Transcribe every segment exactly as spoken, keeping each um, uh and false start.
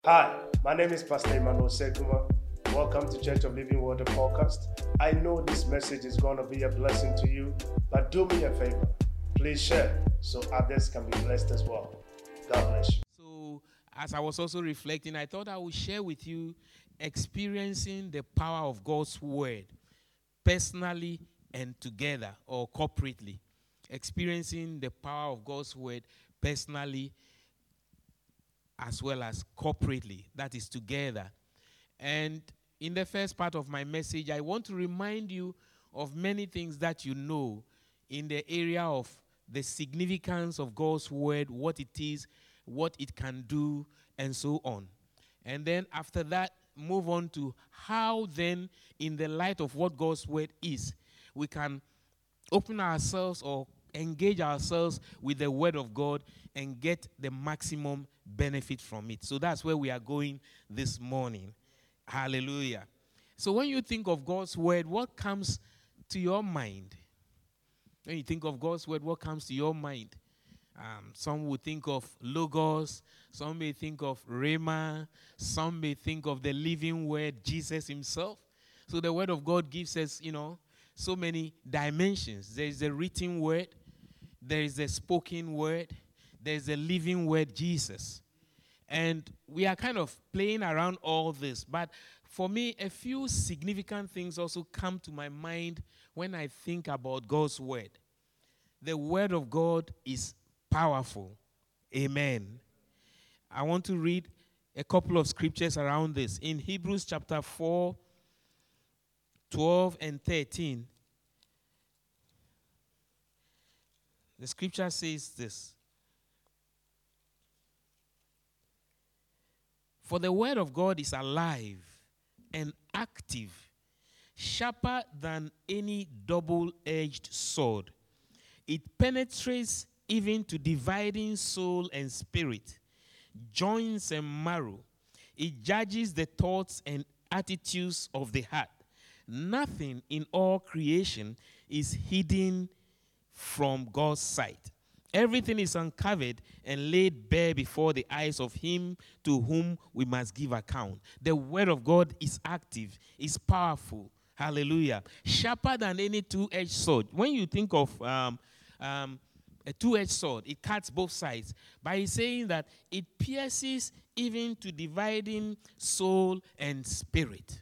Hi, my name is Pastor Emmanuel Sekuma. Welcome to Church of Living Water podcast. I know this message is going to be a blessing to you, but do me a favor. Please share so others can be blessed as well. God bless you. So, as I was also reflecting, I thought I would share with you experiencing the power of God's word personally and together or corporately. Experiencing the power of God's word personally as well as corporately, that is together. And in the first part of my message, I want to remind you of many things that you know in the area of the significance of God's word, what it is, what it can do, and so on. And then after that, move on to how then, in the light of what God's word is, we can open ourselves or engage ourselves with the word of God and get the maximum benefit from it. So that's where we are going this morning. Hallelujah. So when you think of God's word, what comes to your mind? When you think of God's word, what comes to your mind? Um, some would think of Logos. Some may think of Rhema. Some may think of the living word, Jesus himself. So the word of God gives us, you know, so many dimensions. There is a written word. There is a spoken word. There is a living word, Jesus. And we are kind of playing around all this. But for me, a few significant things also come to my mind when I think about God's word. The word of God is powerful. Amen. I want to read a couple of scriptures around this. In Hebrews chapter four, twelve and thirteen, the scripture says this. For the word of God is alive and active, sharper than any double-edged sword. It penetrates even to dividing soul and spirit, joints and marrow. It judges the thoughts and attitudes of the heart. Nothing in all creation is hidden from God's sight. Everything is uncovered and laid bare before the eyes of him to whom we must give account. The word of God is active, is powerful. Hallelujah. Sharper than any two-edged sword. When you think of um, um, a two-edged sword, it cuts both sides. By saying that it pierces even to dividing soul and spirit.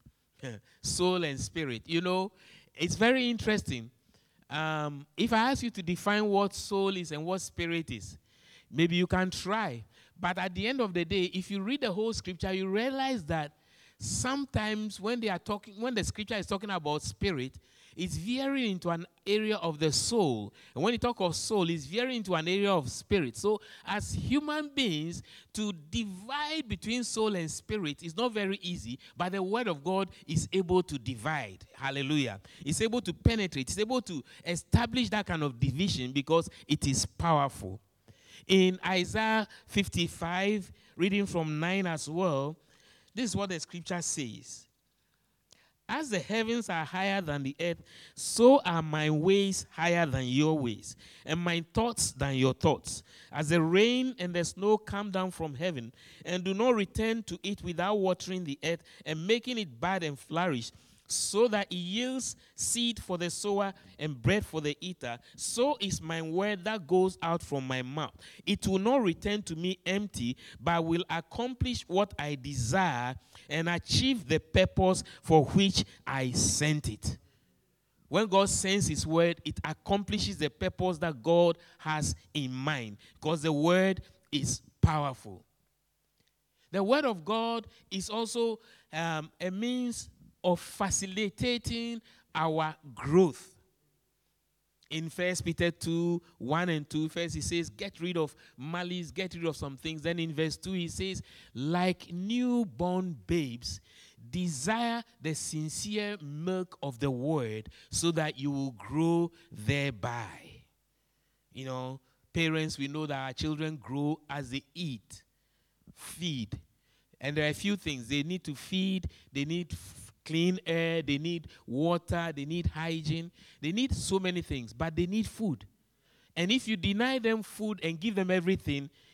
Soul and spirit. You know, it's very interesting. Um, if I ask you to define what soul is and what spirit is, maybe you can try. But at the end of the day, if you read the whole scripture, you realize that sometimes when they are talking, when the scripture is talking about spirit, it's veering into an area of the soul. And when you talk of soul, it's veering into an area of spirit. So as human beings, to divide between soul and spirit is not very easy, but the word of God is able to divide. Hallelujah. It's able to penetrate. It's able to establish that kind of division because it is powerful. In Isaiah fifty-five, reading from nine as well, this is what the scripture says. As the heavens are higher than the earth, so are my ways higher than your ways, and my thoughts than your thoughts. As the rain and the snow come down from heaven, and do not return to it without watering the earth and making it bud and flourish, so that it yields seed for the sower and bread for the eater, so is my word that goes out from my mouth. It will not return to me empty, but will accomplish what I desire and achieve the purpose for which I sent it. When God sends his word, it accomplishes the purpose that God has in mind, because the word is powerful. The word of God is also um, a means of facilitating our growth. In First Peter two, one and two, first he says, get rid of malice, get rid of some things. Then in verse two he says, like newborn babes, desire the sincere milk of the word so that you will grow thereby. You know, parents, we know that our children grow as they eat, feed. And there are a few things. They need to feed, they need f- clean air, they need water, they need hygiene. They need so many things, but they need food. And if you deny them food and give them everything,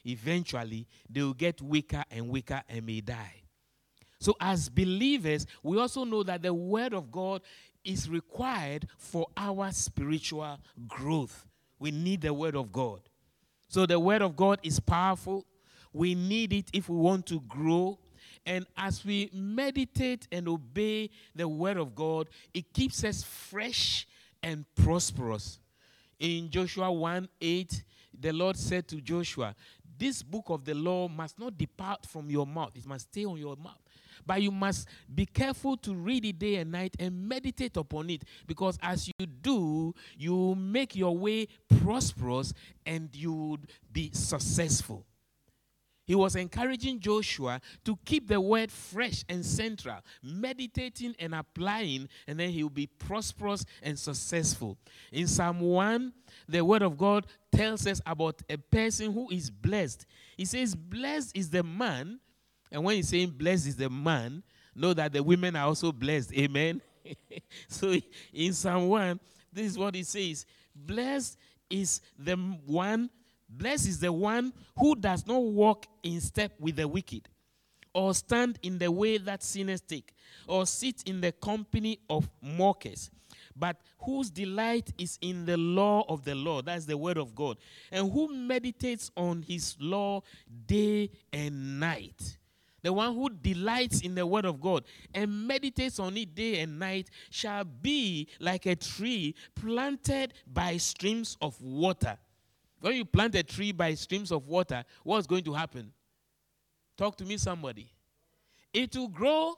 eventually they will get weaker and weaker and may die. So as believers, we also know that the word of God is required for our spiritual growth. We need the word of God. So the word of God is powerful. We need it if we want to grow. And as we meditate and obey the word of God, it keeps us fresh and prosperous. In Joshua one eight, the Lord said to Joshua, this book of the law must not depart from your mouth. It must stay on your mouth. But you must be careful to read it day and night and meditate upon it. Because as you do, you make your way prosperous and you would be successful. He was encouraging Joshua to keep the word fresh and central, meditating and applying, and then he will be prosperous and successful. In Psalm one, the word of God tells us about a person who is blessed. He says, blessed is the man, and when he's saying blessed is the man, know that the women are also blessed. Amen? So in Psalm one, this is what he says. Blessed is the one Blessed is the one who does not walk in step with the wicked, or stand in the way that sinners take, or sit in the company of mockers, but whose delight is in the law of the Lord, that's the word of God, and who meditates on his law day and night. The one who delights in the word of God and meditates on it day and night shall be like a tree planted by streams of water. When you plant a tree by streams of water, what's going to happen? Talk to me, somebody. It will grow.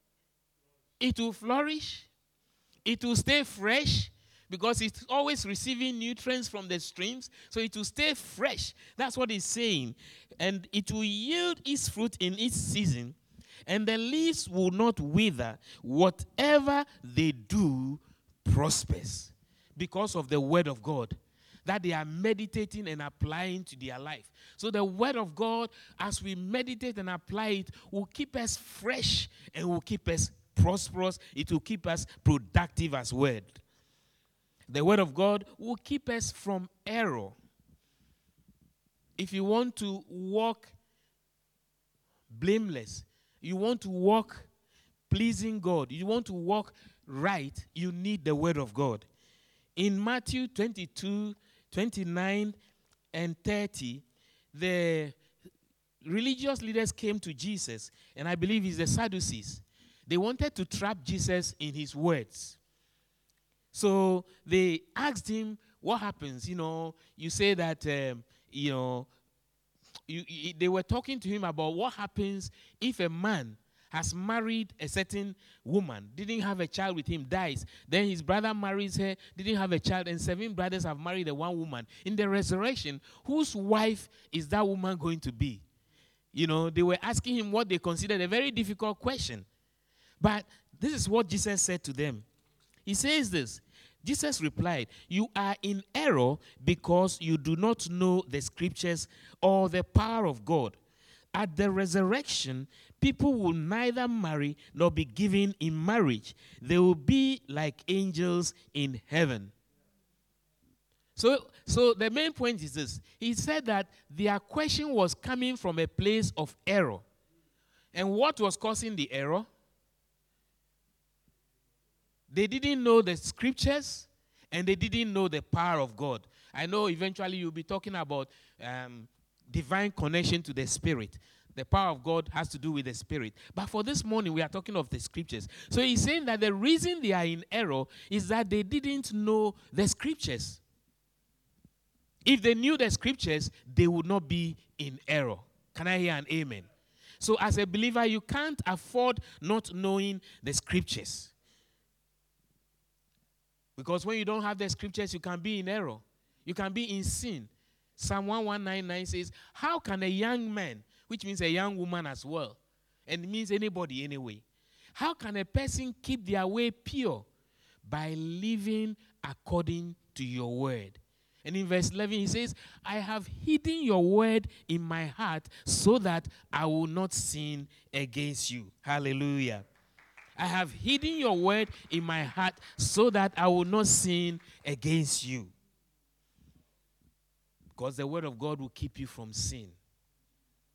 It will flourish. It will stay fresh because it's always receiving nutrients from the streams. So it will stay fresh. That's what he's saying. And it will yield its fruit in its season. And the leaves will not wither. Whatever they do prospers because of the word of God that they are meditating and applying to their life. So the word of God, as we meditate and apply it, will keep us fresh and will keep us prosperous. It will keep us productive as word. The word of God will keep us from error. If you want to walk blameless, you want to walk pleasing God, you want to walk right, you need the word of God. In Matthew twenty-two, twenty-nine and thirty, the religious leaders came to Jesus, and I believe it's the Sadducees. They wanted to trap Jesus in his words. So they asked him, what happens? You know, you say that, um, you know, you, you, they were talking to him about what happens if a man has married a certain woman, didn't have a child with him, dies. Then his brother marries her, didn't have a child, and seven brothers have married a one woman. In the resurrection, whose wife is that woman going to be? You know, they were asking him what they considered a very difficult question. But this is what Jesus said to them. He says this. Jesus replied, you are in error because you do not know the scriptures or the power of God. At the resurrection, people will neither marry nor be given in marriage. They will be like angels in heaven. So, so the main point is this. He said that their question was coming from a place of error. And what was causing the error? They didn't know the scriptures and they didn't know the power of God. I know eventually you'll be talking about um, divine connection to the Spirit. The power of God has to do with the Spirit. But for this morning, we are talking of the scriptures. So he's saying that the reason they are in error is that they didn't know the scriptures. If they knew the scriptures, they would not be in error. Can I hear an amen? So as a believer, you can't afford not knowing the scriptures. Because when you don't have the scriptures, you can be in error. You can be in sin. Psalm one ninety-nine says, how can a young man, which means a young woman as well, and it means anybody anyway, how can a person keep their way pure? By living according to your word. And in verse eleven, he says, I have hidden your word in my heart so that I will not sin against you. Hallelujah. I have hidden your word in my heart so that I will not sin against you. Because the word of God will keep you from sin.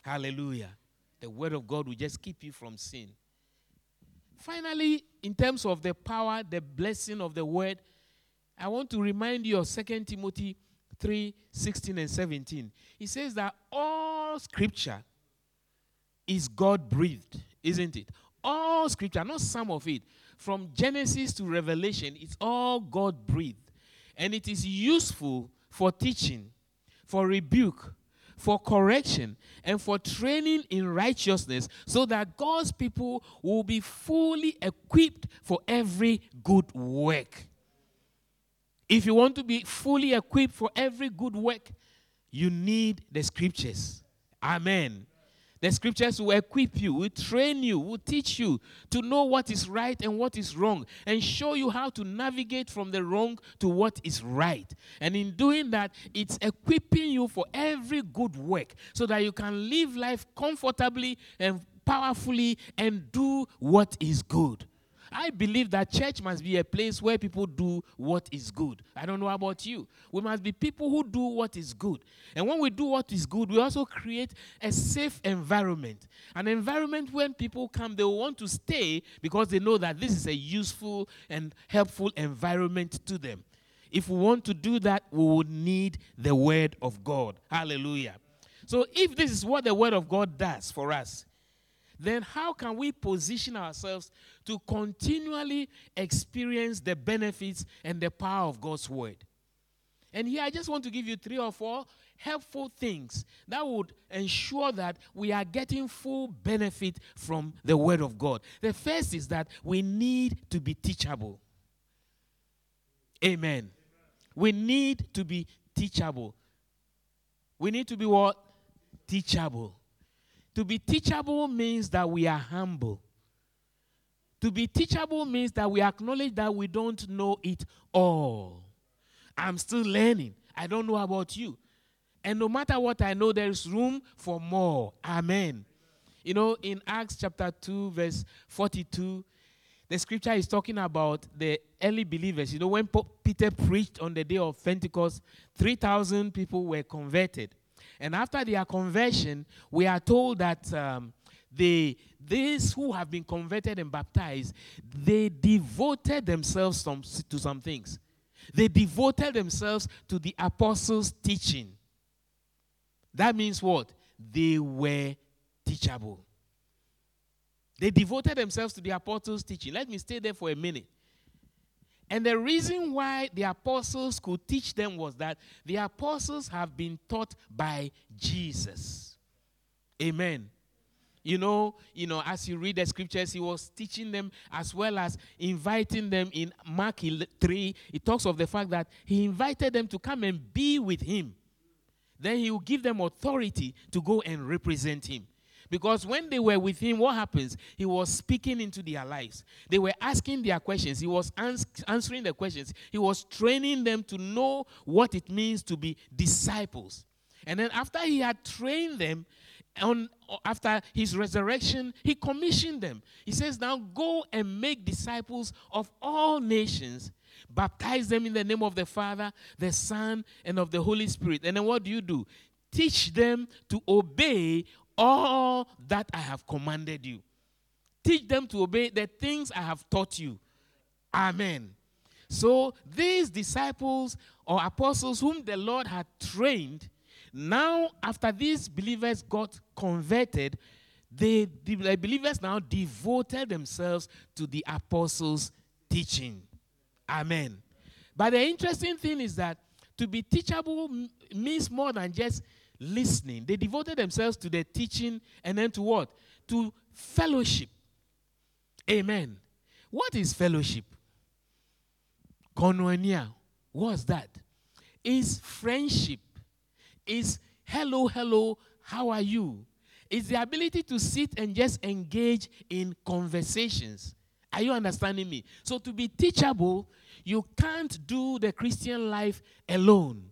Hallelujah. The word of God will just keep you from sin. Finally, in terms of the power, the blessing of the word, I want to remind you of Second Timothy three, sixteen and seventeen. He says that all scripture is God-breathed, isn't it? All scripture, not some of it. From Genesis to Revelation, it's all God-breathed. And it is useful for teaching, for rebuke, for correction, and for training in righteousness, so that God's people will be fully equipped for every good work. If you want to be fully equipped for every good work, you need the scriptures. Amen. The scriptures will equip you, will train you, will teach you to know what is right and what is wrong, and show you how to navigate from the wrong to what is right. And in doing that, it's equipping you for every good work so that you can live life comfortably and powerfully and do what is good. I believe that church must be a place where people do what is good. I don't know about you. We must be people who do what is good. And when we do what is good, we also create a safe environment. An environment when people come, they will want to stay because they know that this is a useful and helpful environment to them. If we want to do that, we would need the word of God. Hallelujah. So if this is what the word of God does for us, then how can we position ourselves to continually experience the benefits and the power of God's word? And here I just want to give you three or four helpful things that would ensure that we are getting full benefit from the word of God. The first is that we need to be teachable. Amen. We need to be teachable. We need to be what? Teachable. To be teachable means that we are humble. To be teachable means that we acknowledge that we don't know it all. I'm still learning. I don't know about you. And no matter what I know, there is room for more. Amen. You know, in Acts chapter two, verse forty-two, the scripture is talking about the early believers. You know, when Peter preached on the day of Pentecost, three thousand people were converted. And after their conversion, we are told that um, they, these who have been converted and baptized, they devoted themselves some, to some things. They devoted themselves to the apostles' teaching. That means what? They were teachable. They devoted themselves to the apostles' teaching. Let me stay there for a minute. And the reason why the apostles could teach them was that the apostles have been taught by Jesus. Amen. You know, you know, as you read the scriptures, he was teaching them as well as inviting them. In Mark three, it talks of the fact that he invited them to come and be with him. Then he will give them authority to go and represent him. Because when they were with him, what happens? He was speaking into their lives. They were asking their questions. He was ans- answering the questions. He was training them to know what it means to be disciples. And then after he had trained them, on, after his resurrection, he commissioned them. He says, now go and make disciples of all nations. Baptize them in the name of the Father, the Son, and of the Holy Spirit. And then what do you do? Teach them to obey all that I have commanded you. Teach them to obey the things I have taught you. Amen. So these disciples or apostles whom the Lord had trained, now after these believers got converted, they, the believers now devoted themselves to the apostles' teaching. Amen. But the interesting thing is that to be teachable means more than just listening. They devoted themselves to the teaching and then to what? To fellowship. Amen. What is fellowship? Koinonia. What's that? It's friendship. It's hello, hello, how are you? It's the ability to sit and just engage in conversations. Are you understanding me? So to be teachable, you can't do the Christian life alone.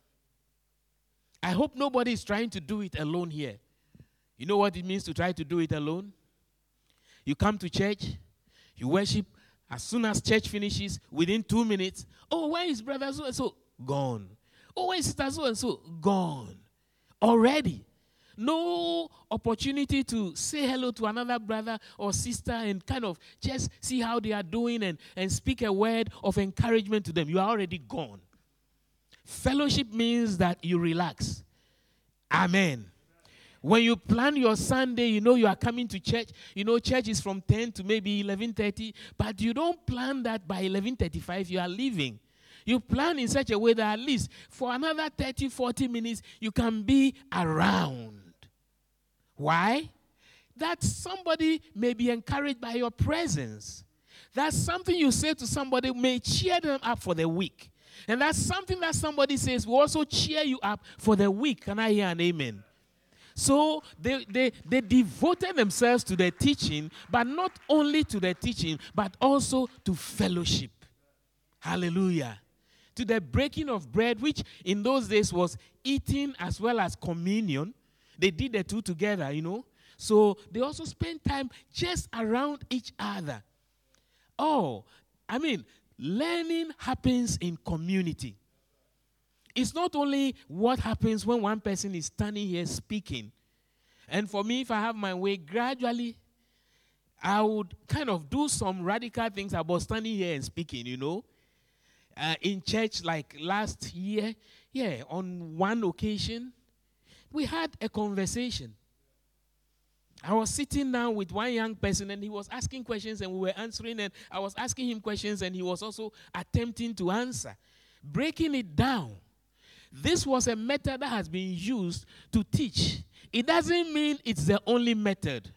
I hope nobody is trying to do it alone here. You know what it means to try to do it alone? You come to church, you worship. As soon as church finishes, within two minutes, oh, where is brother so-and-so? Gone. Oh, where is sister so-and-so? Gone. Already. no opportunity to say hello to another brother or sister and kind of just see how they are doing and, and speak a word of encouragement to them. You are already gone. Fellowship means that you relax. Amen. When you plan your Sunday, you know you are coming to church. You know church is from ten to maybe eleven thirty, but you don't plan that by eleven thirty-five you are leaving. You plan in such a way that at least for another thirty, forty minutes, you can be around. Why? That somebody may be encouraged by your presence. That something you say to somebody may cheer them up for the week. And that's something that somebody says will also cheer you up for the week. Can I hear an amen? So they, they, they devoted themselves to the teaching, but not only to the teaching, but also to fellowship. Hallelujah. To the breaking of bread, which in those days was eating as well as communion. They did the two together, you know. So they also spent time just around each other. Oh, I mean, learning happens in community. It's not only what happens when one person is standing here speaking. And for me, if I have my way, gradually, I would kind of do some radical things about standing here and speaking, you know. Uh, in church, like last year, yeah, on one occasion, we had a conversation. I was sitting down with one young person, and he was asking questions, and we were answering, and I was asking him questions, and he was also attempting to answer. Breaking it down. This was a method that has been used to teach. It doesn't mean it's the only method.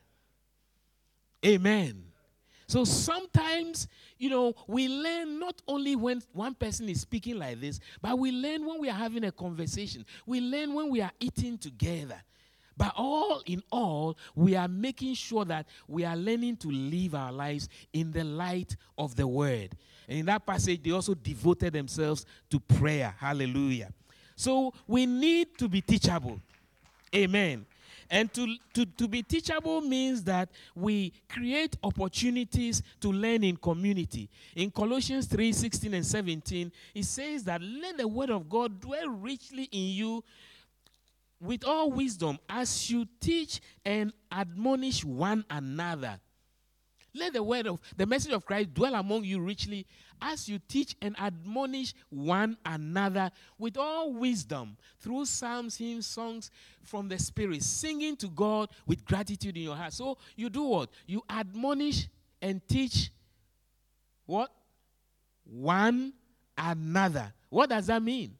Amen. So sometimes, you know, we learn not only when one person is speaking like this, but we learn when we are having a conversation. We learn when we are eating together. But all in all, we are making sure that we are learning to live our lives in the light of the word. And in that passage, they also devoted themselves to prayer. Hallelujah. So we need to be teachable. Amen. And to, to, to be teachable means that we create opportunities to learn in community. In Colossians three, sixteen and seventeen, it says that let the word of God dwell richly in you with all wisdom as you teach and admonish one another. Let the word of the message of Christ dwell among you richly as you teach and admonish one another with all wisdom through psalms, hymns, songs from the Spirit, singing to God with gratitude in your heart. So you do what? You admonish and teach what? One another. What does that mean?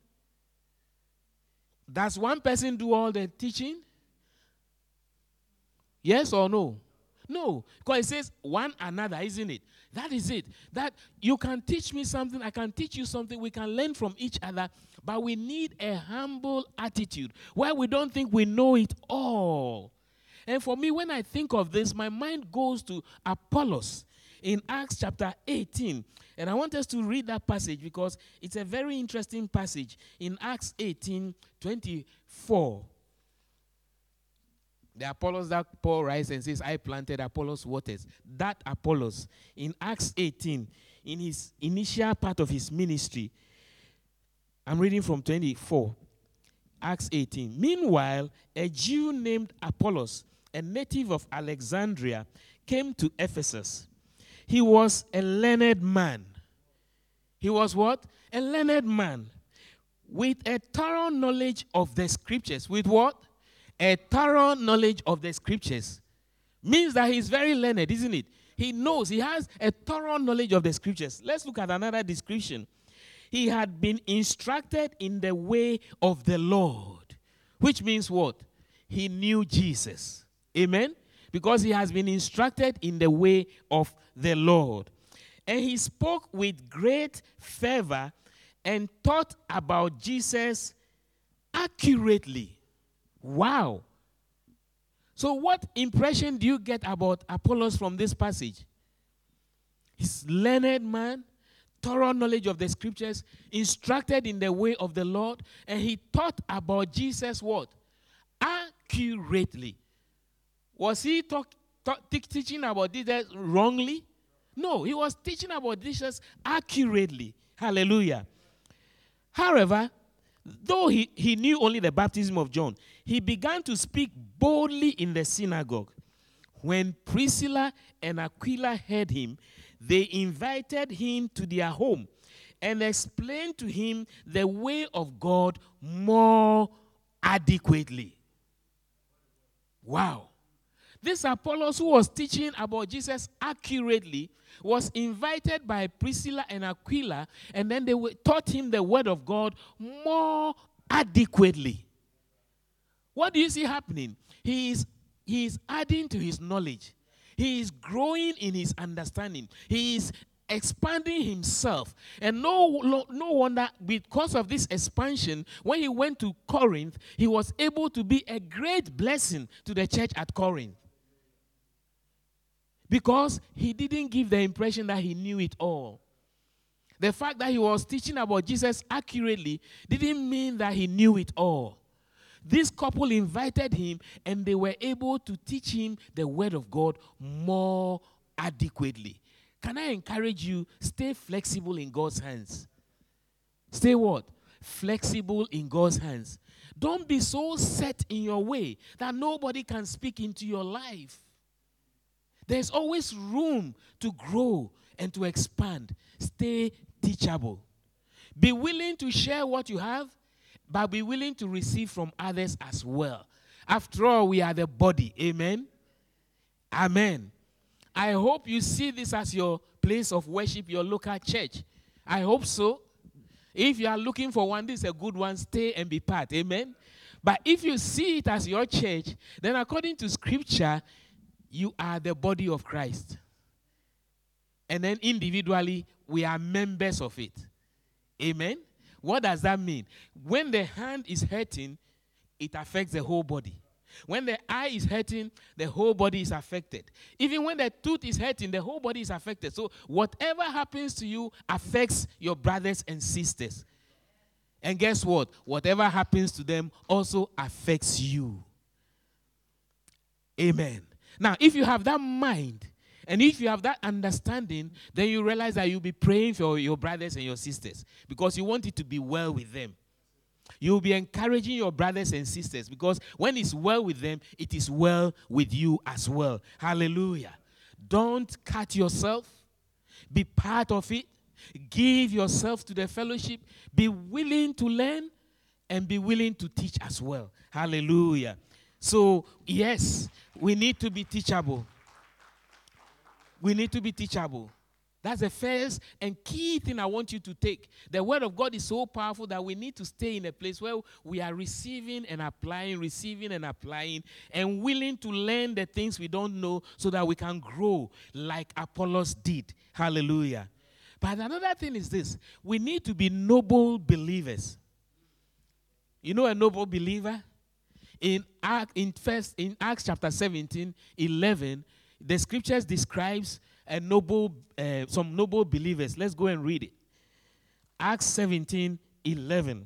Does one person do all the teaching? Yes or no? No, because it says one another, isn't it? That is it. That you can teach me something, I can teach you something, we can learn from each other, but we need a humble attitude where we don't think we know it all. And for me, when I think of this, my mind goes to Apollos in Acts chapter eighteen. And I want us to read that passage because it's a very interesting passage in Acts eighteen, twenty-four. The Apollos that Paul writes and says, I planted, Apollos waters. That Apollos, in Acts eighteen, in his initial part of his ministry, I'm reading from twenty-four, Acts eighteen. Meanwhile, a Jew named Apollos, a native of Alexandria, came to Ephesus. He was a learned man. He was what? A learned man with a thorough knowledge of the scriptures. With what? A thorough knowledge of the scriptures. Means that he's very learned, isn't it? He knows, he has a thorough knowledge of the scriptures. Let's look at another description. He had been instructed in the way of the Lord. Which means what? He knew Jesus. Amen? Because he has been instructed in the way of the Lord. And he spoke with great fervor and taught about Jesus accurately. Wow. So what impression do you get about Apollos from this passage? He's learned man, thorough knowledge of the scriptures, instructed in the way of the Lord, and he taught about Jesus what? Accurately. Was he talk, talk, teaching about Jesus wrongly? No, he was teaching about Jesus accurately. Hallelujah. However, Though he, he knew only the baptism of John, he began to speak boldly in the synagogue. When Priscilla and Aquila heard him, they invited him to their home and explained to him the way of God more adequately. Wow. This Apollos, who was teaching about Jesus accurately, was invited by Priscilla and Aquila, and then they taught him the word of God more adequately. What do you see happening? He is, he is adding to his knowledge. He is growing in his understanding. He is expanding himself. And no, no wonder, because of this expansion, when he went to Corinth, he was able to be a great blessing to the church at Corinth. Because he didn't give the impression that he knew it all. The fact that he was teaching about Jesus accurately didn't mean that he knew it all. This couple invited him, and they were able to teach him the word of God more adequately. Can I encourage you, stay flexible in God's hands? Stay what? Flexible in God's hands. Don't be so set in your way that nobody can speak into your life. There's always room to grow and to expand. Stay teachable. Be willing to share what you have, but be willing to receive from others as well. After all, we are the body. Amen? Amen. I hope you see this as your place of worship, your local church. I hope so. If you are looking for one, this is a good one. Stay and be part. Amen? But if you see it as your church, then according to Scripture, you are the body of Christ. And then individually, we are members of it. Amen? What does that mean? When the hand is hurting, it affects the whole body. When the eye is hurting, the whole body is affected. Even when the tooth is hurting, the whole body is affected. So whatever happens to you affects your brothers and sisters. And guess what? Whatever happens to them also affects you. Amen. Now, if you have that mind, and if you have that understanding, then you realize that you'll be praying for your brothers and your sisters because you want it to be well with them. You'll be encouraging your brothers and sisters because when it's well with them, it is well with you as well. Hallelujah. Don't cut yourself. Be part of it. Give yourself to the fellowship. Be willing to learn and be willing to teach as well. Hallelujah. So, yes, we need to be teachable. We need to be teachable. That's the first and key thing I want you to take. The word of God is so powerful that we need to stay in a place where we are receiving and applying, receiving and applying, and willing to learn the things we don't know so that we can grow like Apollos did. Hallelujah. But another thing is this. We need to be noble believers. You know a noble believer? In Acts, in first, in Acts chapter seventeen, eleven, the scriptures describes a noble, uh, some noble believers. Let's go and read it. Acts seventeen, eleven.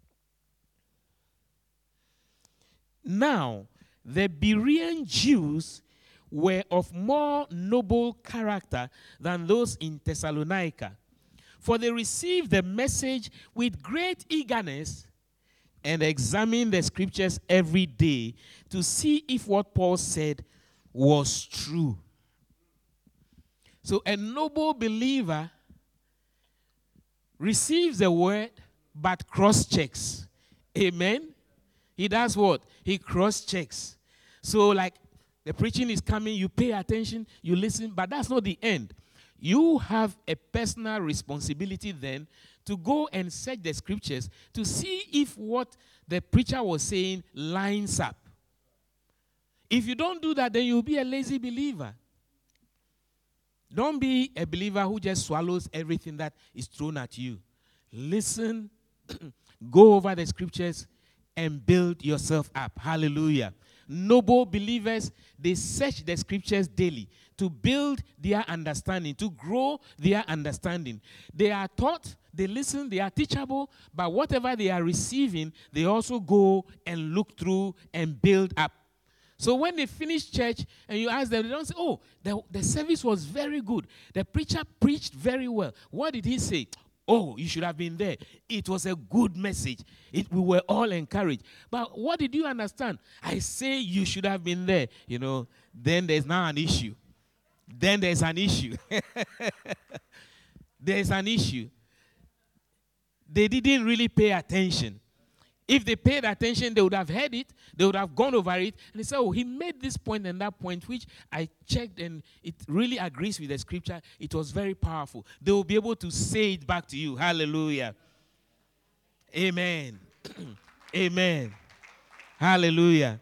Now, the Berean Jews were of more noble character than those in Thessalonica, for they received the message with great eagerness and examined the scriptures every day to see if what Paul said was true. So a noble believer receives the word but cross-checks. Amen? He does what? He cross-checks. So like the preaching is coming, you pay attention, you listen, but that's not the end. You have a personal responsibility then to go and search the scriptures to see if what the preacher was saying lines up. If you don't do that, then you'll be a lazy believer. Don't be a believer who just swallows everything that is thrown at you. Listen, go over the scriptures, and build yourself up. Hallelujah. Noble believers, they search the scriptures daily to build their understanding, to grow their understanding. They are taught, they listen, they are teachable, but whatever they are receiving, they also go and look through and build up. So when they finish church and you ask them, they don't say, oh, the, the service was very good. The preacher preached very well. What did he say? Oh, you should have been there. It was a good message. It, we were all encouraged. But what did you understand? I say you should have been there. You know, then there's now an issue. Then there's an issue. There's an issue. They didn't really pay attention. If they paid attention, they would have heard it. They would have gone over it. And they said, oh, he made this point and that point, which I checked, and it really agrees with the scripture. It was very powerful. They will be able to say it back to you. Hallelujah. Amen. Amen. Hallelujah.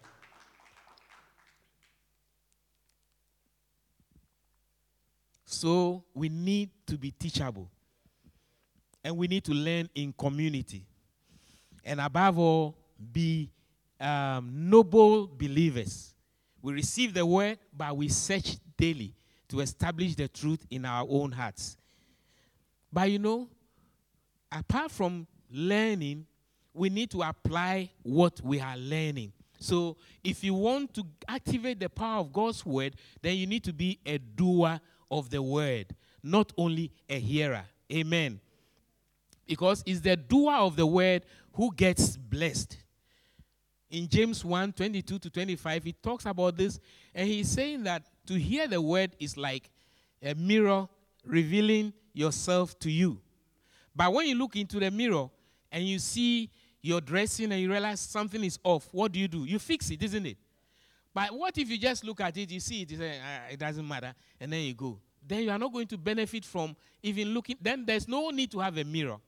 So we need to be teachable. And we need to learn in community. And above all, be um, noble believers. We receive the word, but we search daily to establish the truth in our own hearts. But you know, apart from learning, we need to apply what we are learning. So if you want to activate the power of God's word, then you need to be a doer of the word, not only a hearer. Amen. Because it's the doer of the word who gets blessed. In James one, twenty-two to twenty-five, he talks about this, and he's saying that to hear the word is like a mirror revealing yourself to you. But when you look into the mirror and you see your dressing and you realize something is off, what do you do? You fix it, isn't it? But what if you just look at it, you see it, you say, ah, it doesn't matter, and then you go. Then you are not going to benefit from even looking. Then there's no need to have a mirror.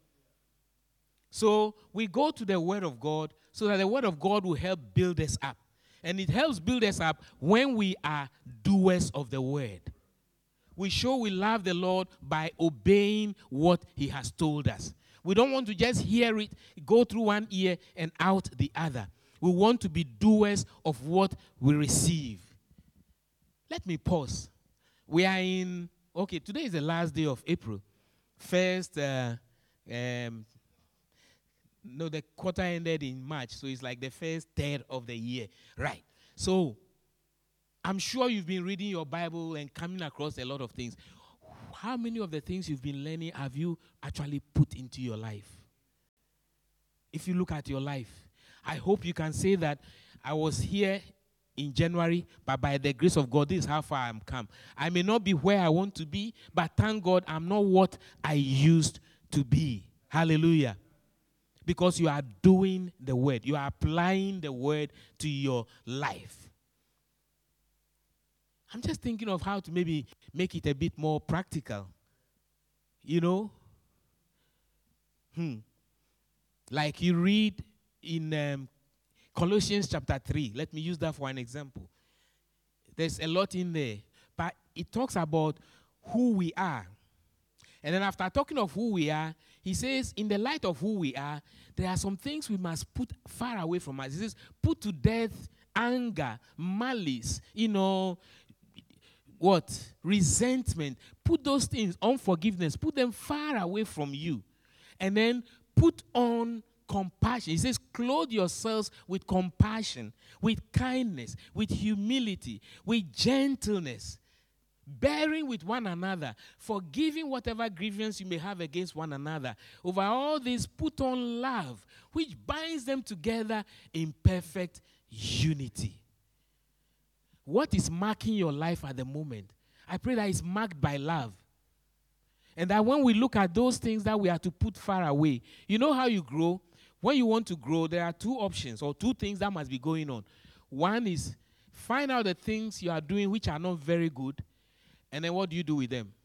So we go to the Word of God so that the Word of God will help build us up. And it helps build us up when we are doers of the Word. We show we love the Lord by obeying what He has told us. We don't want to just hear it, go through one ear and out the other. We want to be doers of what we receive. Let me pause. We are in, okay, today is the last day of April. First, uh, um, no, the quarter ended in March, so it's like the first third of the year. Right. So, I'm sure you've been reading your Bible and coming across a lot of things. How many of the things you've been learning have you actually put into your life? If you look at your life, I hope you can say that I was here in January, but by the grace of God, this is how far I'm come. I may not be where I want to be, but thank God I'm not what I used to be. Hallelujah. Because you are doing the word. You are applying the word to your life. I'm just thinking of how to maybe make it a bit more practical. You know? Hmm. Like you read in um, Colossians chapter three. Let me use that for an example. There's a lot in there. But it talks about who we are. And then after talking of who we are, he says, in the light of who we are, there are some things we must put far away from us. He says, put to death anger, malice, you know, what? Resentment. Put those things, unforgiveness, put them far away from you. And then put on compassion. He says, clothe yourselves with compassion, with kindness, with humility, with gentleness, bearing with one another, forgiving whatever grievance you may have against one another. Over all this, put on love, which binds them together in perfect unity. What is marking your life at the moment? I pray that it's marked by love. And that when we look at those things that we are to put far away, you know how you grow? When you want to grow, there are two options or two things that must be going on. One is find out the things you are doing which are not very good, and then what do you do with them?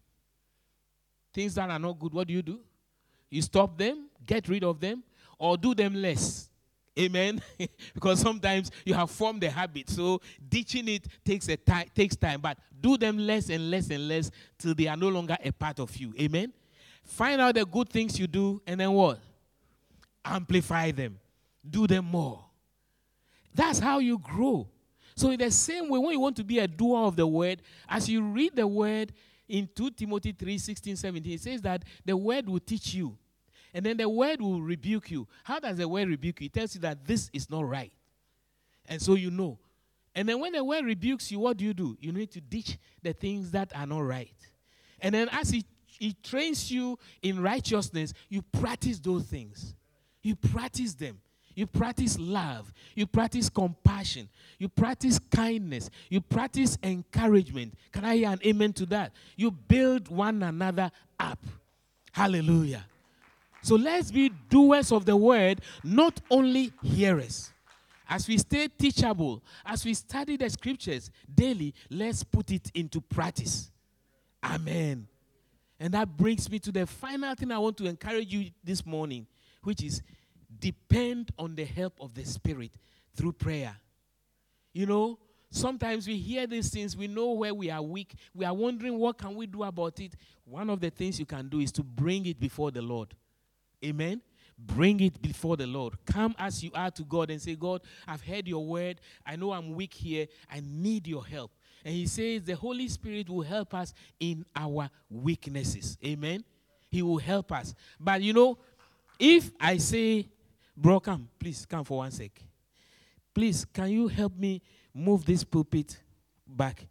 Things that are not good, what do you do? You stop them, get rid of them, or do them less. Amen? Because sometimes you have formed a habit, so ditching it takes a ti- takes time, but do them less and less and less till they are no longer a part of you. Amen? Find out the good things you do, and then what? Amplify them. Do them more. That's how you grow. So in the same way, when you want to be a doer of the word, as you read the word in Second Timothy three, sixteen, seventeen, it says that the word will teach you. And then the word will rebuke you. How does the word rebuke you? It tells you that this is not right. And so you know. And then when the word rebukes you, what do you do? You need to ditch the things that are not right. And then as it he trains you in righteousness, you practice those things. You practice them. You practice love. You practice compassion. You practice kindness. You practice encouragement. Can I hear an amen to that? You build one another up. Hallelujah. So let's be doers of the word, not only hearers. As we stay teachable, as we study the scriptures daily, let's put it into practice. Amen. And that brings me to the final thing I want to encourage you this morning, which is depend on the help of the Spirit through prayer. You know, sometimes we hear these things, we know where we are weak, we are wondering what can we do about it. One of the things you can do is to bring it before the Lord. Amen. Bring it before the Lord. Come as you are to God and say, God, I've heard your word. I know I'm weak here. I need your help. And he says the Holy Spirit will help us in our weaknesses. Amen. He will help us. But you know, if I say, bro, come, please come for one sec. Please, can you help me move this pulpit back?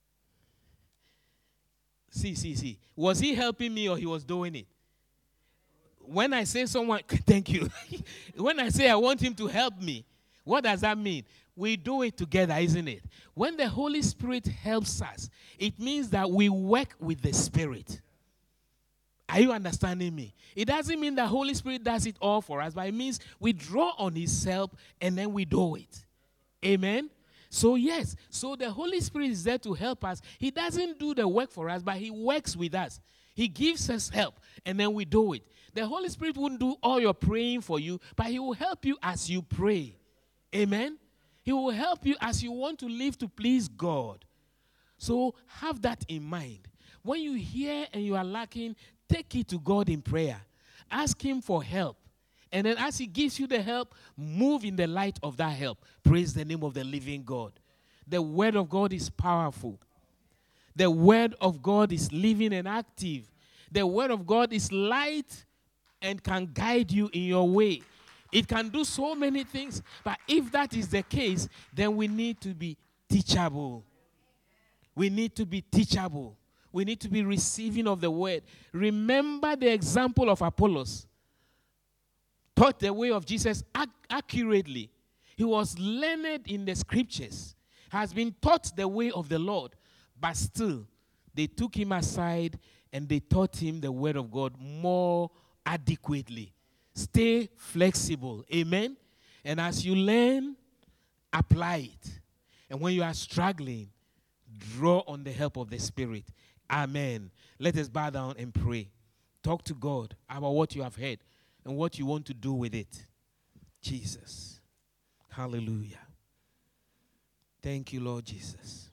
See, see, see. Was he helping me or he was doing it? When I say someone, thank you. When I say I want him to help me, what does that mean? We do it together, isn't it? When the Holy Spirit helps us, it means that we work with the Spirit. Are you understanding me? It doesn't mean the Holy Spirit does it all for us, but it means we draw on his help and then we do it. Amen? So yes, so the Holy Spirit is there to help us. He doesn't do the work for us, but he works with us. He gives us help and then we do it. The Holy Spirit won't do all your praying for you, but he will help you as you pray. Amen? He will help you as you want to live to please God. So have that in mind. When you hear and you are lacking, take it to God in prayer. Ask him for help. And then as he gives you the help, move in the light of that help. Praise the name of the living God. The word of God is powerful. The word of God is living and active. The word of God is light and can guide you in your way. It can do so many things, but if that is the case, then we need to be teachable. We need to be teachable. We need to be receiving of the word. Remember the example of Apollos. Taught the way of Jesus ac- accurately. He was learned in the scriptures. Has been taught the way of the Lord. But still, they took him aside and they taught him the word of God more adequately. Stay flexible. Amen. And as you learn, apply it. And when you are struggling, draw on the help of the Spirit. Amen. Let us bow down and pray. Talk to God about what you have heard and what you want to do with it. Jesus. Hallelujah. Thank you, Lord Jesus.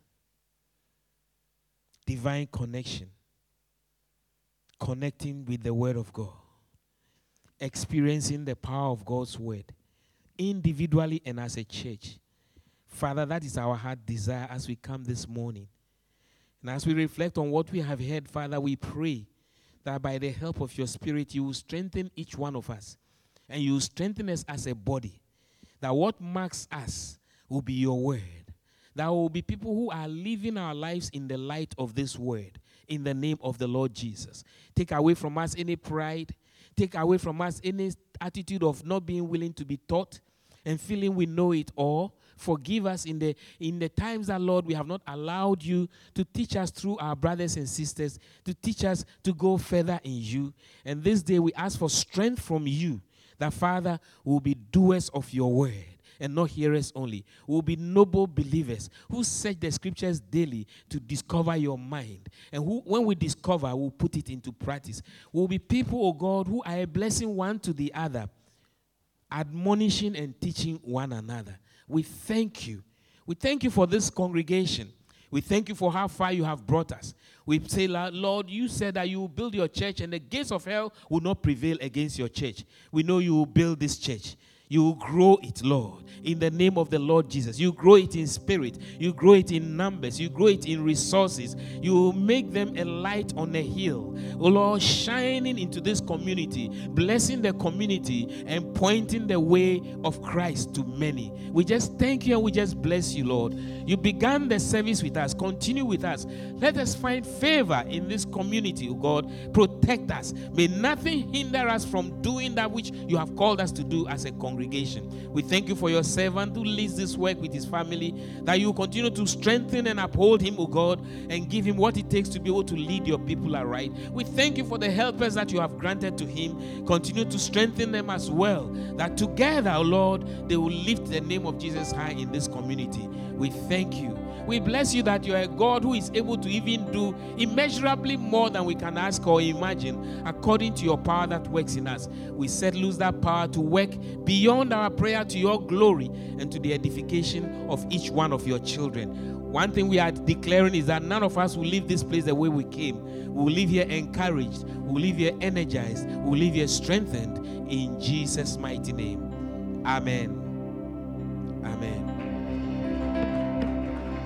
Divine connection. Connecting with the word of God. Experiencing the power of God's word. Individually and as a church. Father, that is our heart desire as we come this morning. And as we reflect on what we have heard, Father, we pray that by the help of your Spirit, you will strengthen each one of us. And you will strengthen us as a body. That what marks us will be your word. That will be people who are living our lives in the light of this word. In the name of the Lord Jesus. Take away from us any pride. Take away from us any attitude of not being willing to be taught and feeling we know it all. Forgive us in the in the times that, Lord, we have not allowed you to teach us through our brothers and sisters, to teach us to go further in you. And this day we ask for strength from you, that, Father, we will be doers of your word and not hearers only. We will be noble believers who search the scriptures daily to discover your mind. And who, when we discover, we'll put it into practice. We'll be people, oh God, who are a blessing one to the other, admonishing and teaching one another. We thank you. We thank you for this congregation. We thank you for how far you have brought us. We say, Lord, you said that you will build your church and the gates of hell will not prevail against your church. We know you will build this church. You will grow it, Lord, in the name of the Lord Jesus. You grow it in spirit. You grow it in numbers. You grow it in resources. You will make them a light on a hill. Oh Lord, shining into this community, blessing the community, and pointing the way of Christ to many. We just thank you and we just bless you, Lord. You began the service with us. Continue with us. Let us find favor in this community, oh God. Protect us. May nothing hinder us from doing that which you have called us to do as a congregation. We thank you for your servant who leads this work with his family, that you continue to strengthen and uphold him, O God, and give him what it takes to be able to lead your people aright. We thank you for the helpers that you have granted to him. Continue to strengthen them as well, that together, O Lord, they will lift the name of Jesus high in this community. We thank you. We bless you that you are a God who is able to even do immeasurably more than we can ask or imagine, according to your power that works in us. We set loose that power to work beyond our prayer to your glory and to the edification of each one of your children. One thing we are declaring is that none of us will leave this place the way we came. We will leave here encouraged. We will leave here energized. We will leave here strengthened in Jesus' mighty name. Amen. Amen.